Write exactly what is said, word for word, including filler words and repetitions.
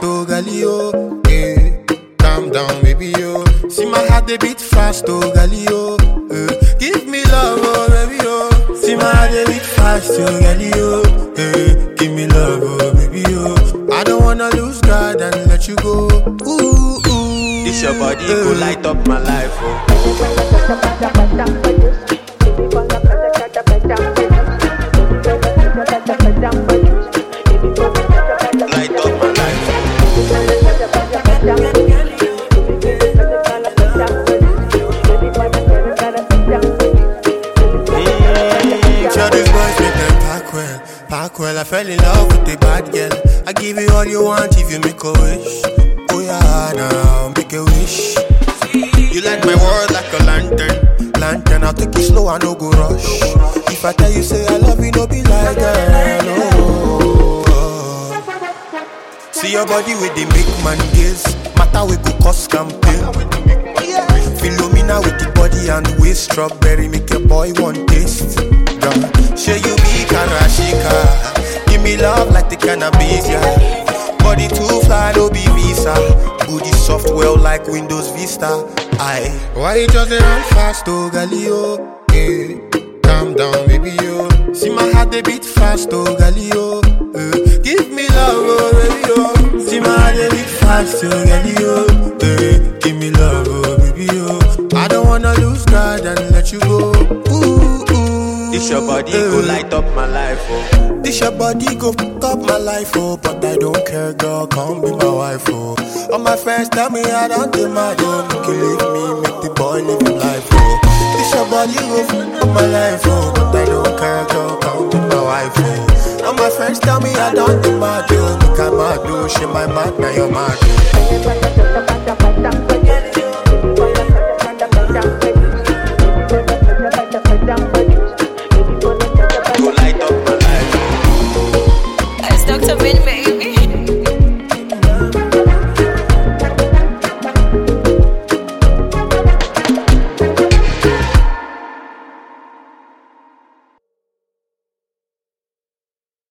oh, Galio. Eh, calm down, baby, yo. See my heart, they beat fast, oh, Galio. Eh, give me love, oh, baby, yo. See my heart, they beat fast, oh, Galio. Eh, give me love, oh, baby, yo. I don't wanna lose God and let you go. Ooh, ooh. This your body eh. Go light up my life, oh. Light up my life. Mm, tell these boys make them pack well, pack well. I fell in love with a bad girl. I give you all you want if you make a wish. Oh yeah, now make a wish. You light my world like a lantern, lantern. I'll take it slow, I no go rush. If I tell you say I love you, no be like girl. Oh, oh. See your body with the big man gaze. Matter we go cause campaign. Philomena with the body and waist. Strawberry make your boy want taste. Girl, share you be Karashika. Give me love like the cannabis, yeah. Body too fly, no be visa. Booty soft, well like Windows Vista. Aye. Why you just run fast, oh Galio? Eh, calm down, baby, yo. See my heart, they beat fast, oh Galio. Eh, give me love, oh baby, yo. See my heart, they beat fast, oh Galio. Eh, give me love, oh baby, yo. I don't wanna lose God and let you go. Ooh, ooh. This your body eh. Go light up my life, oh. This your body go fuck up my life, oh. But I don't care, girl, come be my wife, oh. All my friends tell me I don't do my own. Make you leave me, make the boy live your life, oh. This your body go fuck up my life, oh. But I don't care, girl, come be my wife, oh. All my friends tell me I don't do my own. Make I mad, oh. She my mad, now you're mad, oh.